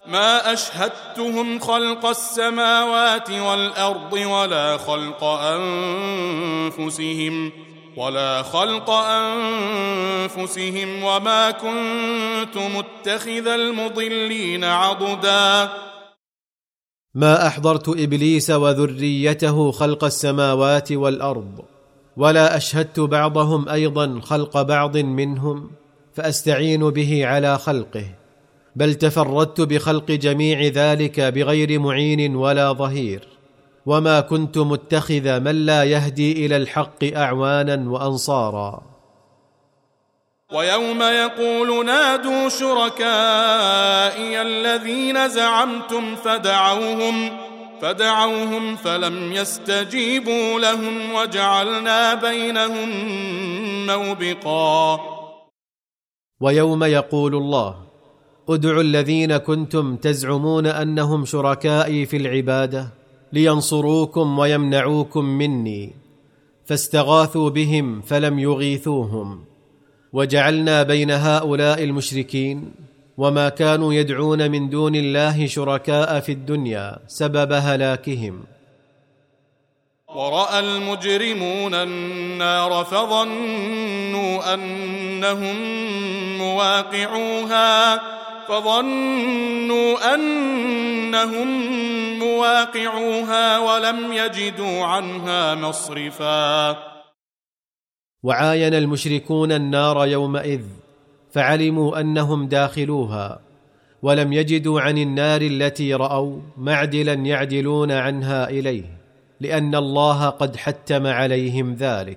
ما أشهدتهم خلق السماوات والأرض ولا خلق أنفسهم وما كنت متخذ المضلين عضدا. ما أحضرت إبليس وذريته خلق السماوات والأرض، ولا أشهدت بعضهم أيضا خلق بعض منهم فأستعين به على خلقه، بل تفردت بخلق جميع ذلك بغير معين ولا ظهير، وما كنت متخذ من لا يهدي إلى الحق أعوانا وأنصارا. ويوم يقول نادوا شركائي الذين زعمتم فدعوهم فلم يستجيبوا لهم وجعلنا بينهم موبقا. ويوم يقول الله ادعوا الذين كنتم تزعمون أنهم شركائي في العبادة لينصروكم ويمنعوكم مني، فاستغاثوا بهم فلم يغيثوهم، وجعلنا بين هؤلاء المشركين وما كانوا يدعون من دون الله شركاء في الدنيا سبب هلاكهم. ورأى المجرمون النار فظنوا أنهم مواقعوها ولم يجدوا عنها مصرفا. وعاين المشركون النار يومئذ فعلموا أنهم داخلوها، ولم يجدوا عن النار التي رأوا معدلا يعدلون عنها إليه، لأن الله قد حتم عليهم ذلك.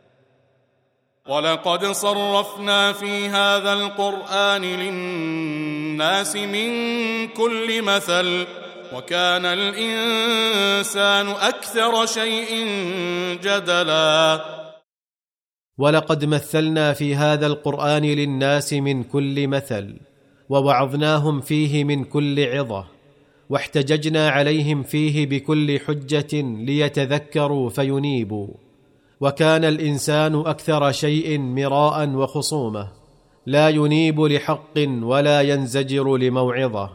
ولقد صرفنا في هذا القرآن للناس من كل مثل وكان الإنسان أكثر شيء جدلا. ولقد مثلنا في هذا القرآن للناس من كل مثل، ووعظناهم فيه من كل عظة، واحتججنا عليهم فيه بكل حجة ليتذكروا فينيبوا، وكان الإنسان أكثر شيء مراء وخصومة، لا ينيب لحق ولا ينزجر لموعظة.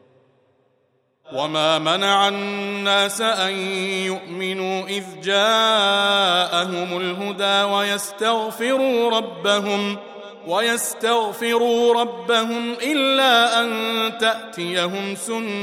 وما منع الناس أن يؤمنوا إذ جاءهم الهدى ويستغفروا ربهم إلا أن تأتيهم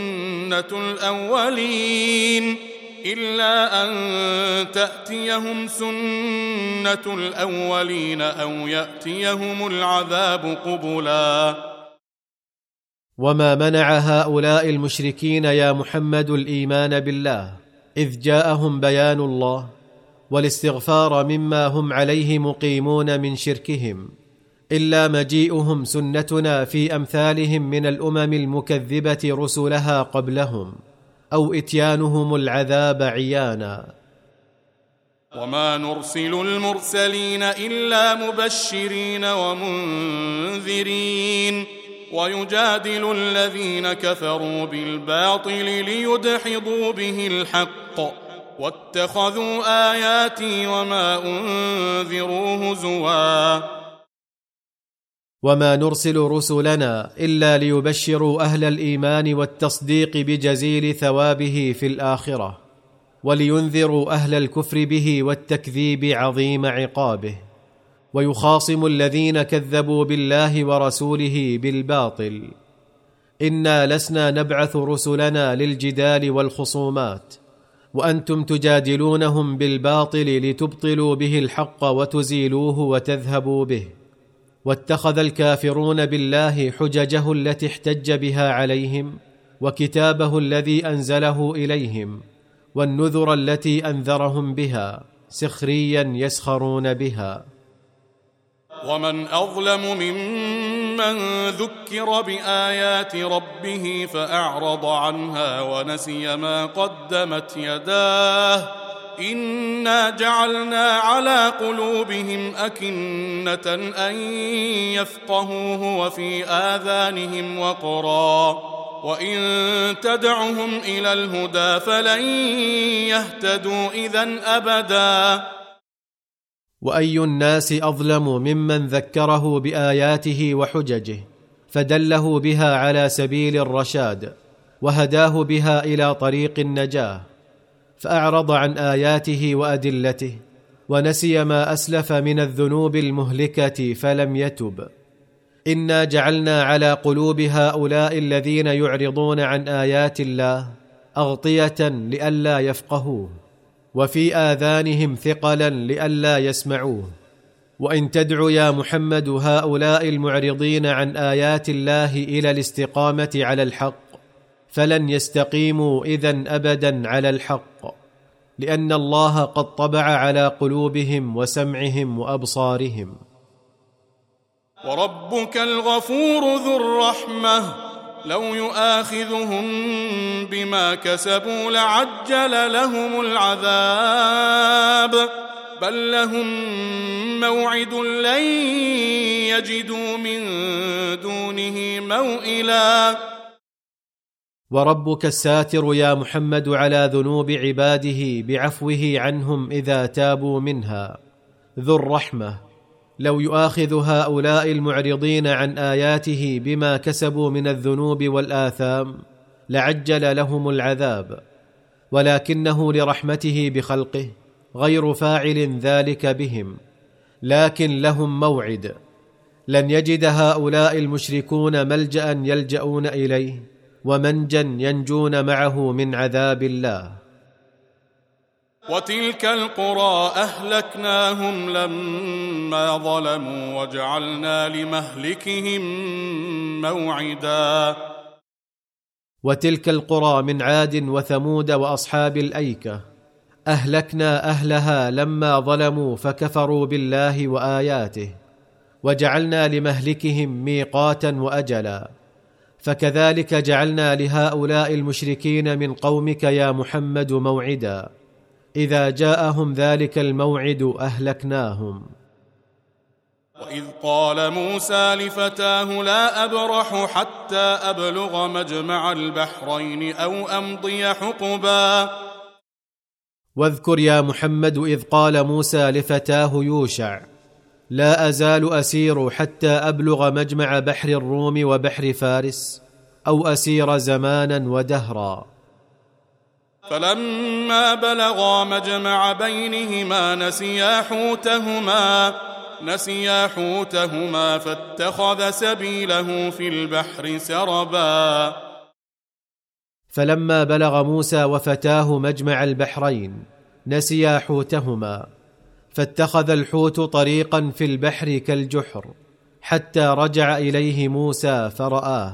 سنة الأولين أو يأتيهم العذاب قبلا. وما منع هؤلاء المشركين يا محمد الإيمان بالله إذ جاءهم بيان الله والاستغفار مما هم عليه مقيمون من شركهم، إلا مجيئهم سنتنا في أمثالهم من الأمم المكذبة رسلها قبلهم، أو إتيانهم العذاب عيانا. وما نرسل المرسلين إلا مبشرين ومنذرين، ويجادل الذين كفروا بالباطل ليدحضوا به الحق، واتخذوا آياتي وما أنذروا هزوا. وما نرسل رسلنا إلا ليبشروا أهل الإيمان والتصديق بجزيل ثوابه في الآخرة، ولينذروا أهل الكفر به والتكذيب عظيم عقابه، ويخاصم الذين كذبوا بالله ورسوله بالباطل. إنا لسنا نبعث رسلنا للجدال والخصومات، وأنتم تجادلونهم بالباطل لتبطلوا به الحق وتزيلوه وتذهبوا به. واتخذ الكافرون بالله حججه التي احتج بها عليهم، وكتابه الذي أنزله إليهم، والنذر التي أنذرهم بها سخريا يسخرون بها. ومن أظلم ممن ذكر بآيات ربه فأعرض عنها ونسي ما قدمت يداه، إنا جعلنا على قلوبهم أكنة أن يفقهوه وفي آذانهم وقرا، وإن تدعهم إلى الهدى فلن يهتدوا إذن أبدا. وأي الناس أظلم ممن ذكره بآياته وحججه فدله بها على سبيل الرشاد، وهداه بها إلى طريق النجاة، فأعرض عن آياته وأدلته، ونسي ما أسلف من الذنوب المهلكة فلم يتب. إنا جعلنا على قلوب هؤلاء الذين يعرضون عن آيات الله أغطية لئلا يفقهوه، وفي آذانهم ثقلا لئلا يسمعوه. وإن تدع يا محمد هؤلاء المعرضين عن آيات الله إلى الاستقامة على الحق فلن يستقيموا إذن أبدا على الحق، لأن الله قد طبع على قلوبهم وسمعهم وأبصارهم. وربك الغفور ذو الرحمة لو يؤاخذهم بما كسبوا لعجل لهم العذاب بل لهم موعد لن يجدوا من دونه موئلا. وربك الساتر يا محمد على ذنوب عباده بعفوه عنهم إذا تابوا منها، ذو الرحمة لو يؤاخذ هؤلاء المعرضين عن آياته بما كسبوا من الذنوب والآثام لعجل لهم العذاب، ولكنه لرحمته بخلقه غير فاعل ذلك بهم، لكن لهم موعد، لن يجد هؤلاء المشركون ملجأ يلجؤون إليه ومنجا ينجون معه من عذاب الله. وتلك القرى أهلكناهم لما ظلموا وجعلنا لمهلكهم موعدا. وتلك القرى من عاد وثمود وأصحاب الأيكة أهلكنا أهلها لما ظلموا فكفروا بالله وآياته، وجعلنا لمهلكهم ميقاتا وأجلا. فكذلك جعلنا لهؤلاء المشركين من قومك يا محمد موعدا، إذا جاءهم ذلك الموعد أهلكناهم. وإذ قال موسى لفتاه لا أبرح حتى أبلغ مجمع البحرين أو أمضي حقبا. واذكر يا محمد إذ قال موسى لفتاه يوشع لا أزال أسير حتى أبلغ مجمع بحر الروم وبحر فارس أو أسير زمانا ودهرا. فلما بلغا مجمع بينهما نسيا حوتهما فاتخذ سبيله في البحر سربا. فلما بلغ موسى وفتاه مجمع البحرين نسيا حوتهما فاتخذ الحوت طريقا في البحر كالجحر حتى رجع إليه موسى فرآه.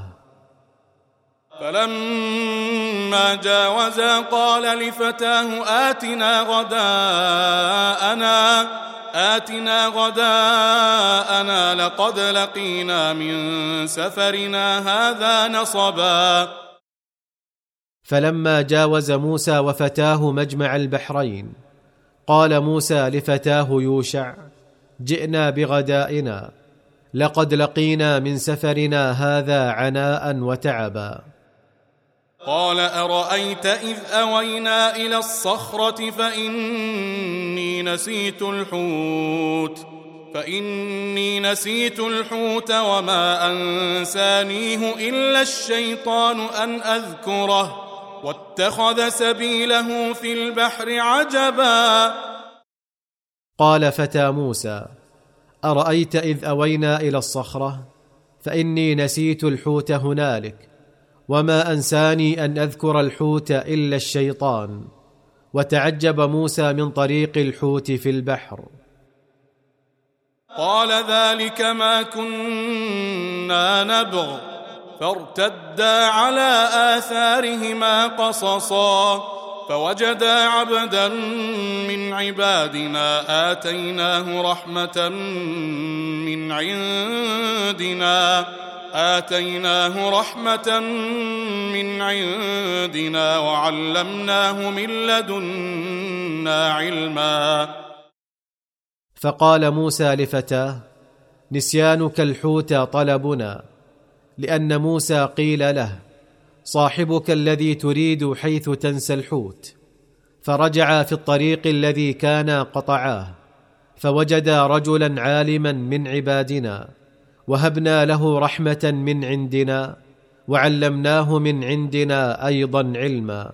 فلما جاوزا قال لفتاه آتنا غداءنا لقد لقينا من سفرنا هذا نصبا. فلما جاوز موسى وفتاه مجمع البحرين قال موسى لفتاه يوشع جئنا بغدائنا لقد لقينا من سفرنا هذا عناء وتعبا. قال أرأيت إذ أوينا إلى الصخرة فإني نسيت الحوت وما أنسانيه إلا الشيطان أن أذكره واتخذ سبيله في البحر عجبا. قال فتى موسى أرأيت إذ أوينا إلى الصخرة فإني نسيت الحوت هنالك وما أنساني أن أذكر الحوت إلا الشيطان. وتعجب موسى من طريق الحوت في البحر. قال ذلك ما كنا نبغ فارتدا على آثارهما قصصا فوجدا عبدا من عبادنا آتيناه رحمة من عندنا وعلمناه من لدنا علما. فقال موسى لفتاه نسيانك الحوت طلبنا، لأن موسى قيل له صاحبك الذي تريد حيث تنسى الحوت. فرجعا في الطريق الذي كانا قطعاه فوجدا رجلا عالما من عبادنا وهبنا له رحمة من عندنا وعلمناه من عندنا أيضا علما.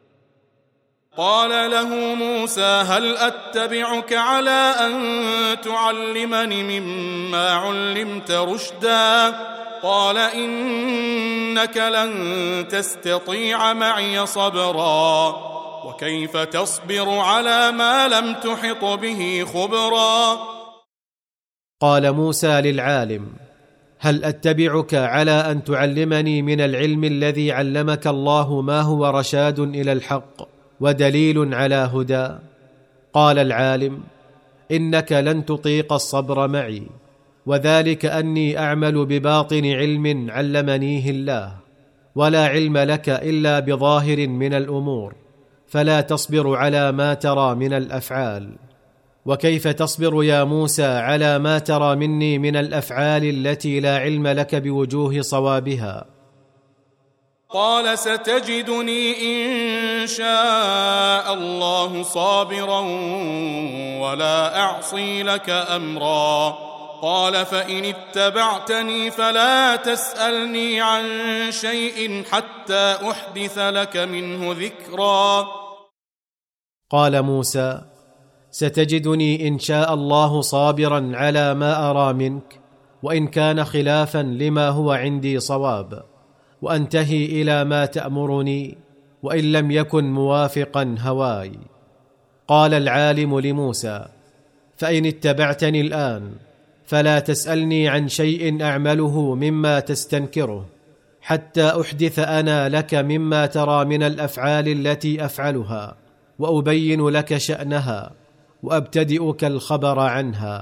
قال له موسى هل أتبعك على أن تعلمني مما علمت رشدا قال إنك لن تستطيع معي صبرا وكيف تصبر على ما لم تحط به خبرا. قال موسى للعالم هل أتبعك على أن تعلمني من العلم الذي علمك الله ما هو رشاد إلى الحق ودليل على هدى؟ قال العالم إنك لن تطيق الصبر معي، وذلك أني أعمل بباطن علم علمنيه الله، ولا علم لك إلا بظاهر من الأمور، فلا تصبر على ما ترى من الأفعال. وكيف تصبر يا موسى على ما ترى مني من الأفعال التي لا علم لك بوجوه صوابها؟ قال ستجدني إن شاء الله صابرا ولا أعصي لك أمرا. قال فإن اتبعتني فلا تسألني عن شيء حتى أحدث لك منه ذكرا. قال موسى ستجدني إن شاء الله صابرا على ما أرى منك، وإن كان خلافا لما هو عندي صواب، وأنتهي إلى ما تأمرني وإن لم يكن موافقا هواي. قال العالم لموسى فإن اتبعتني الآن فلا تسألني عن شيء أعمله مما تستنكره حتى أحدث أنا لك مما ترى من الأفعال التي أفعلها، وأبين لك شأنها وأبتدئك الخبر عنها.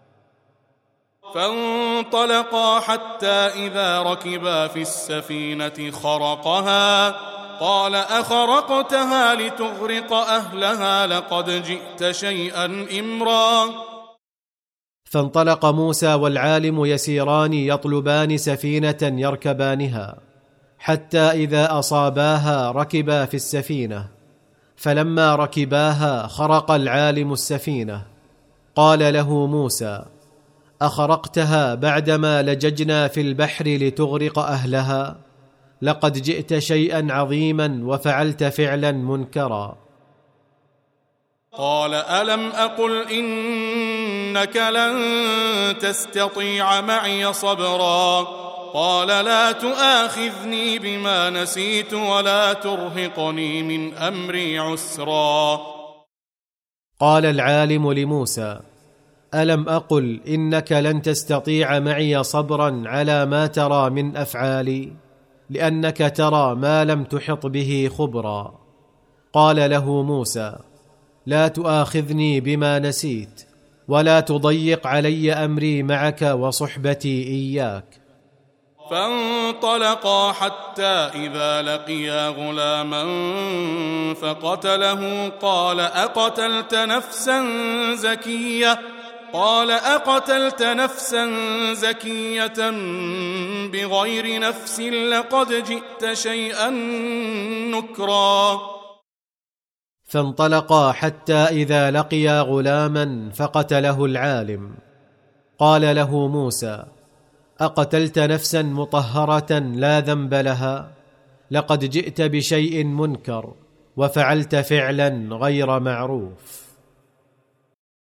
فانطلقا حتى إذا ركبا في السفينة خرقها قال أخرقتها لتغرق أهلها لقد جئت شيئا إمرا. فانطلق موسى والعالم يسيران يطلبان سفينة يركبانها، حتى إذا أصاباها ركبا في السفينة، فلما ركباها خرق العالم السفينة. قال له موسى أخرقتها بعدما لججنا في البحر لتغرق أهلها؟ لقد جئت شيئا عظيما وفعلت فعلا منكرا. قال ألم أقل إنك لن تستطيع معي صبرا قال لا تؤاخذني بما نسيت ولا ترهقني من أمري عسرا. قال العالم لموسى ألم أقل إنك لن تستطيع معي صبرا على ما ترى من أفعالي، لأنك ترى ما لم تحط به خبرا. قال له موسى لا تؤاخذني بما نسيت ولا تضيق علي أمري معك وصحبتي إياك. فانطلقا حتى إذا لقيا غلاما فقتله قال أقتلت نفسا زكية بغير نفس لقد جئت شيئا نكرا. فانطلقا حتى إذا لقيا غلاما فقتله العالم. قال له موسى أقتلت نفسا مطهرة لا ذنب لها؟ لقد جئت بشيء منكر وفعلت فعلا غير معروف.